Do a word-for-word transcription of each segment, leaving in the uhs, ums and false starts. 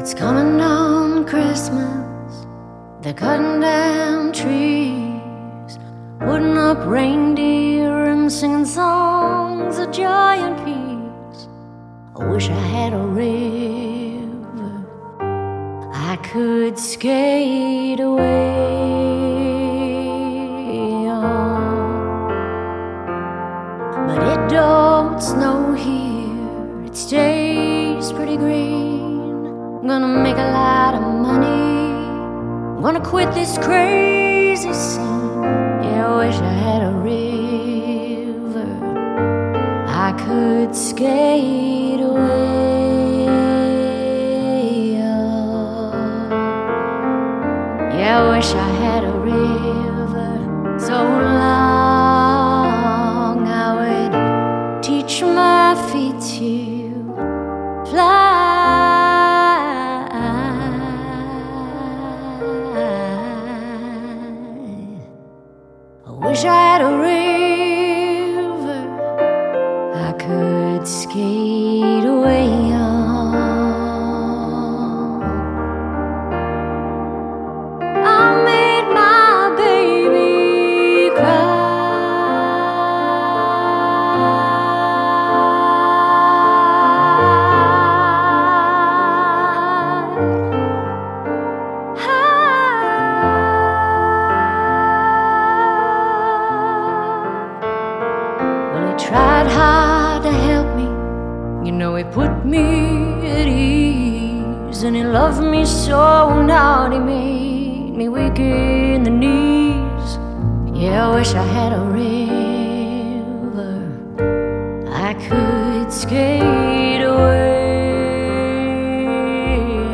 It's coming on Christmas. They're cutting down trees, putting up reindeer and singing songs of joy and peace. I wish I had a river I could skate away on, but it don't snow here. It stays pretty green. I'm gonna make a lot of money. I'm gonna quit this crazy scene. Yeah, I wish I had a river I could skate away on. Yeah, I wish I had a river so long I would teach my feet to fly. Wish I had a river I could skate away on. I made my baby cry. Tried hard to help me, you know he put me at ease, and he loved me so not he made me weak in the knees. Yeah, I wish I had a river I could skate away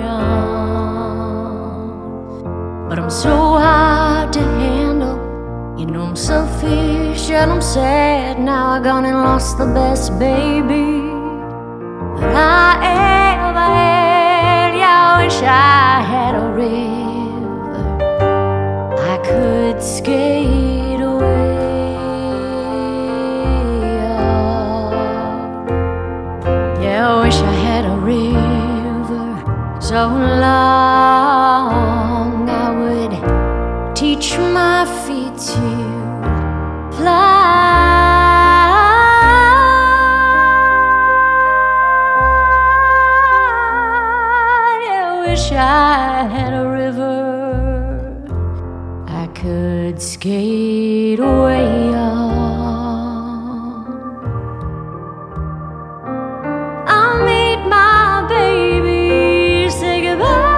on, but I'm so hard to handle. You know I'm selfish and I'm sad. Now I gone and lost the best baby that I ever had. Yeah, I wish I had a river I could skate away on. Yeah, I wish I had a river so long I would teach my feet to fly. Yeah, I wish I had a river I could skate away on. I made my baby say goodbye.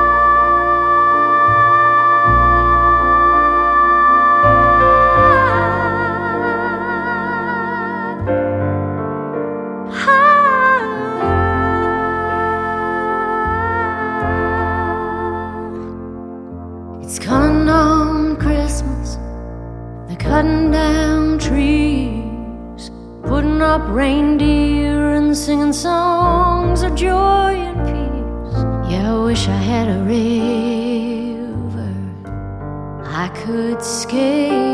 It's coming on Christmas. They're cutting down trees, putting up reindeer and singing songs of joy and peace. Yeah, I wish I had a river I could skate